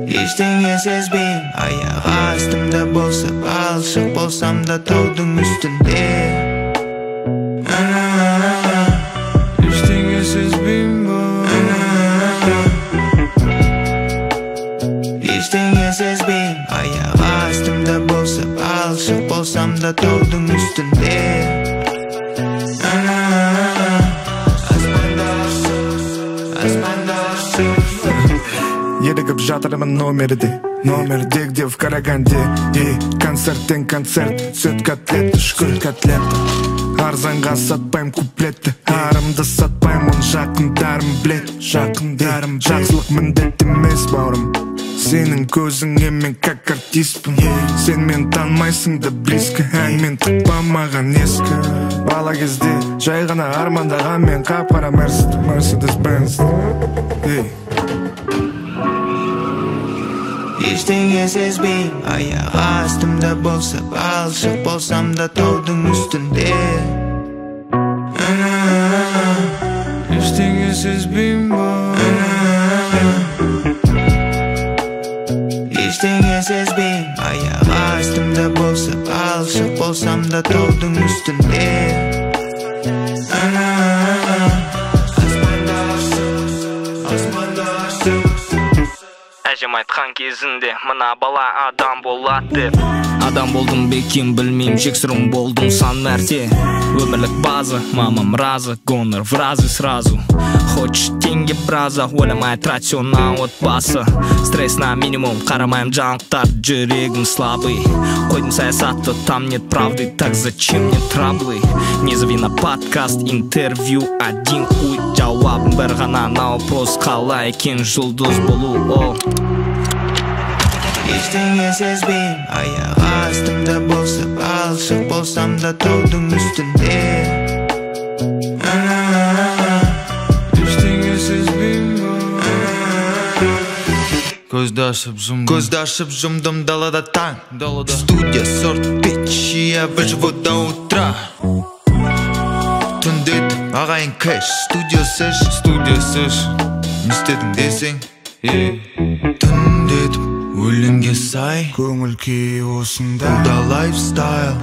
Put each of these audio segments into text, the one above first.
Ештеңе сезбеймін, аяқ астымда болса, балшық болсам да таудың үстінде. Ештеңе сезбеймін Ештеңе сезбеймін, аяқ астымда болса, балшық болсам да таудың үстінде. Ерігіп жатырмын номерде где в Караганде. Концерттен концерт, сүт котлетті, шкүл котлетті. Арзанға сатпайым куплетті, арымды сатпаймын, жақындарым білет. Жақсылық міндет емес бауырым, сенің көзіңе мен как артистпін. Сен мен танымайсың да близко, әңмен тықпа маған ескі. Бала кезде жай ғана армандаған мен қап-қара Mercedes-Benz. Ештеңе сезбеймін, аяқ астымда болса, балшық болсам да таудың үстінде. Ештеңе сезбеймін Ештеңе сезбеймін, аяқ астымда болса, балшық болсам да таудың үстінде. Әжем айтқан кезінде мына бала адам болады деп. Адам болдым бекем білмейм, жексұрым болдым сан мәрте. Өмірлік база, мамам разы, гонор в разы сразу. Хочешь деньги браза, ойламай трать все на отбасы. Стресс на минимум, қарамайым жаңлықтар, жүрегім слабый. Қойдым саясатты, там нет правды, так зачем мне траблы? Не зови на подкаст, интервью, один хуй. Жауабым бір ғана на вопрос, қалай екен жұлдыз болу ол. Ештеңе сезбеймін, аяқ астымда болса, балшық болсам да таудың үстінде. Ештеңе сезбеймін Көзді ашып жұмдым далада таң. Студия сорт бич, я выживу до утра. Түндетіп ағайын кэш, студия сэш. Не істедің десең, түндетіп өлеңге сай, Көңіл күй осында, бұлда лайфстайл.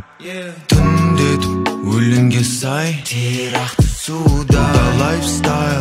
Түндетіп өлеңге сай, тирақты суда, бұлда лайфстайл.